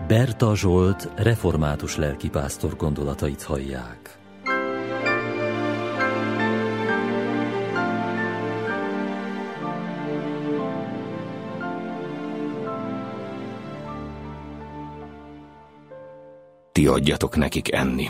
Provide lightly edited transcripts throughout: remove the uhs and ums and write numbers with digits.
Berta Zsolt református lelkipásztor gondolatait hallják. Ti adjatok nekik enni.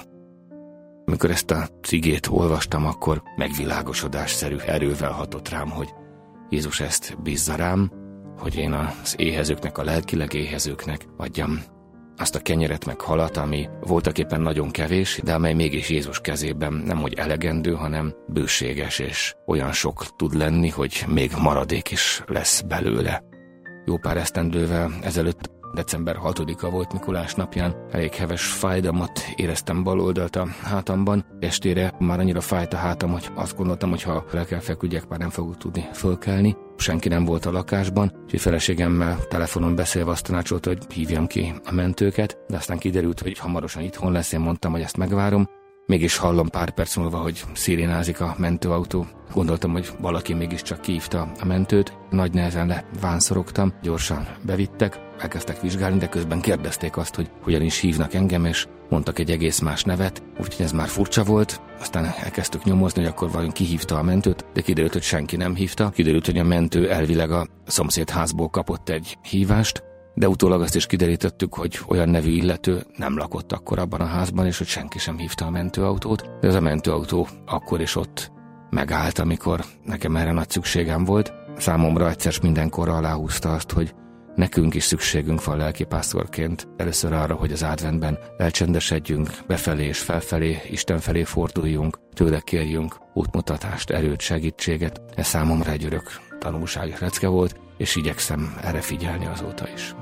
Amikor ezt a cigét olvastam, akkor megvilágosodásszerű erővel hatott rám, hogy Jézus ezt bízza rám, hogy én az éhezőknek, a lelkileg éhezőknek adjam azt a kenyeret meg halat, ami voltaképpen nagyon kevés, de amely mégis Jézus kezében nemhogy elegendő, hanem bőséges, és olyan sok tud lenni, hogy még maradék is lesz belőle. Jó pár esztendővel ezelőtt, december 6-a volt Mikulás napján, elég heves fájdalmat éreztem bal oldalt a hátamban. Estére már annyira fájt a hátam, hogy azt gondoltam, hogy ha le kell feküdjek, már nem fogok tudni fölkelni. Senki nem volt a lakásban, úgyhogy feleségemmel telefonon beszélve azt tanácsolta, hogy hívjam ki a mentőket, de aztán kiderült, hogy hamarosan itthon lesz, én mondtam, hogy ezt megvárom. Mégis hallom pár perc múlva, hogy szirénázik a mentőautó. Gondoltam, hogy valaki mégiscsak kihívta a mentőt. Nagy nehezen levánszorogtam, gyorsan bevittek, elkezdtek vizsgálni, de közben kérdezték azt, hogy hogyan is hívnak engem, és mondtak egy egész más nevet, úgyhogy ez már furcsa volt. Aztán elkezdtük nyomozni, hogy akkor vajon kihívta a mentőt, de kiderült, hogy senki nem hívta. Kiderült, hogy a mentő elvileg a szomszédházból kapott egy hívást, de utólag azt is kiderítettük, hogy olyan nevű illető nem lakott akkor abban a házban, és hogy senki sem hívta a mentőautót, de ez a mentőautó akkor is ott megállt, amikor nekem erre nagy szükségem volt. Számomra egyszer mindenkorra aláhúzta azt, hogy nekünk is szükségünk van lelkipásztorként először arra, hogy az adventben elcsendesedjünk, befelé és felfelé, Isten felé forduljunk, tőle kérjünk útmutatást, erőt, segítséget. Ez számomra egy örök tanulság lecke volt, és igyekszem erre figyelni azóta is.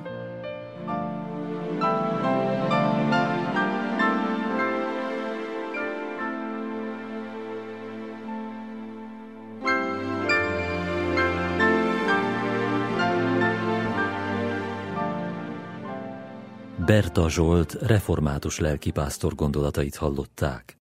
Berta Zsolt református lelkipásztor gondolatait hallották.